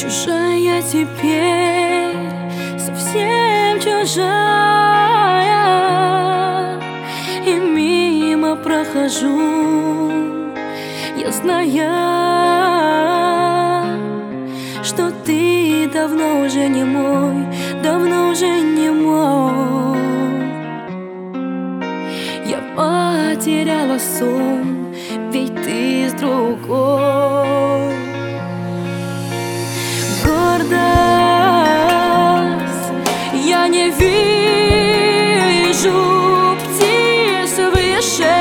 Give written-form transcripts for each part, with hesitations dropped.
Чужая теперь, совсем чужая, и мимо прохожу, я зная, что ты давно уже не мой, давно уже не мой. Я потеряла сон, ведь ты с другой. Гордость, я не вижу птиц выше.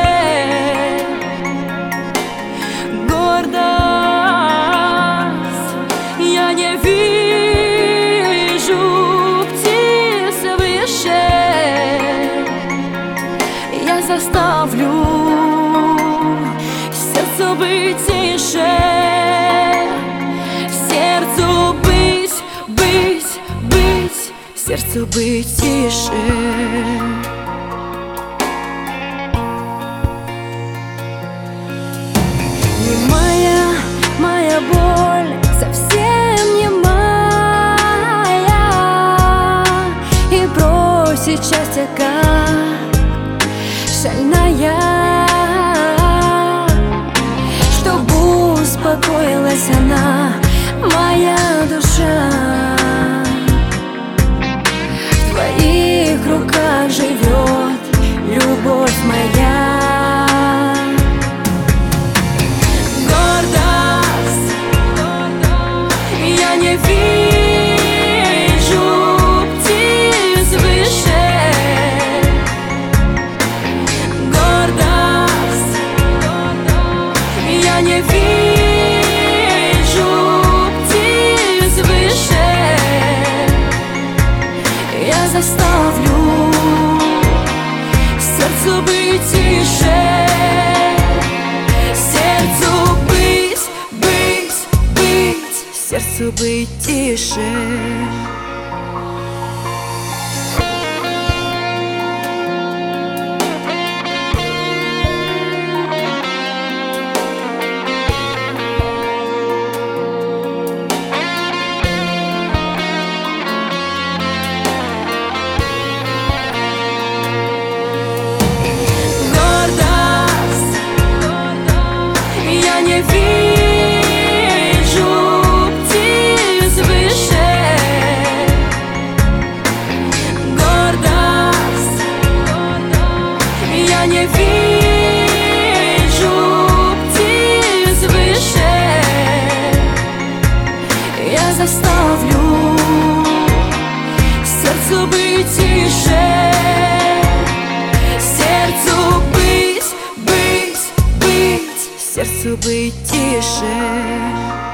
Гордость, я не вижу птиц выше. Я заставлю сердце быть тише, сердцу сердцу быть тише. Не моя боль, совсем не моя, и бросить счастье как шальная, чтобы успокоилась она, моя душа. В твоих руках живет любовь моя. Гордость, я не вижу птиц выше. Гордость, я не вижу птиц выше. Я заставлю сердцу быть тише, сердцу сердцу быть тише. Я не вижу птиц выше. Я заставлю сердцу быть тише, сердцу сердцу быть тише.